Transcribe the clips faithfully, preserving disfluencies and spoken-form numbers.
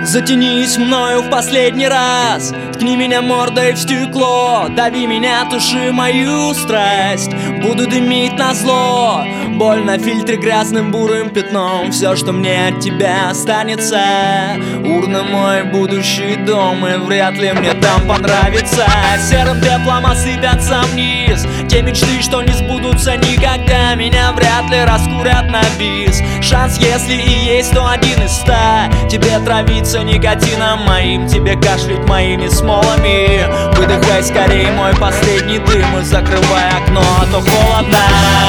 Затянись мною в последний раз, ткни меня мордой в стекло, дави меня, туши мою страсть. Буду дымить назло, боль на фильтре грязным бурым пятном. Все, что мне от тебя останется, урна мой будущий дом, и вряд ли мне там понравится. Серым пеплом осыпятся вниз те мечты, что не сбудутся никогда. Меня вряд ли раскурят на бис. Шанс, если и есть, то один из ста. Тебе травиться никотином моим, тебе кашлять моими смолами. Выдыхай скорее мой последний дым и закрывай окно, а то холодно.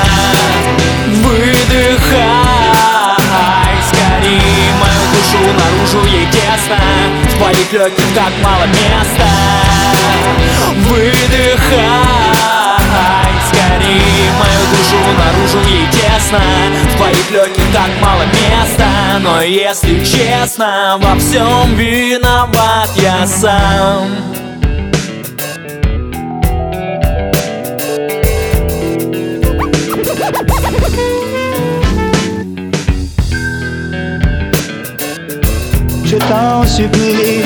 Выдыхай скорее мою душу наружу, ей тесно. В твоих легких так мало места. Выдыхай скорее мою душу наружу, ей тесно. В твоих легких так мало места. Но если честно, во всем виноват я сам. Je t'en supplie.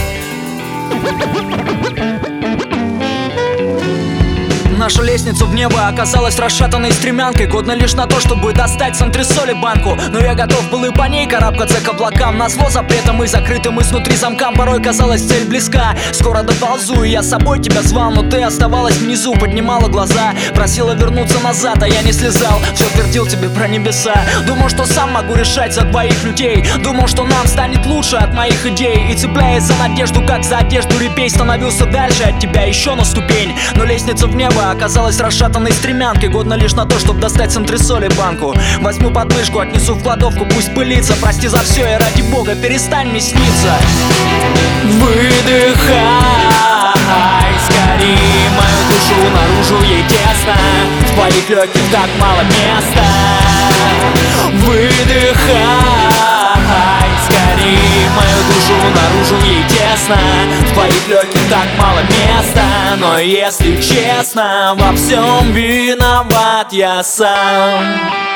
Наша лестница в небо оказалась расшатанной стремянкой, годна лишь на то, чтобы достать с антресоли банку. Но я готов был и по ней карабкаться к облакам, назло запретом и закрытым изнутри замкам. Порой казалась цель близка, скоро доползу, и я с собой тебя звал, но ты оставалась внизу, поднимала глаза, просила вернуться назад, а я не слезал. Все твердил тебе про небеса, думал, что сам могу решать за двоих людей, думал, что нам станет лучше от моих идей. И цепляясь за надежду, как за одежду репей, становился дальше от тебя еще на ступень. Но лестница в небо оказалась расшатанной стремянкой, годна лишь на то, чтобы достать с антресоли банку. Возьму подмышку, отнесу в кладовку, пусть пылится. Прости за все и ради бога перестань мне сниться. Выдыхай скорее мою душу наружу, ей тесно. В твоих легких так мало места. Выдыхай скорее мою душу наружу, ей тесно. В твоих легких так мало места. Но если честно, во всем виноват я сам.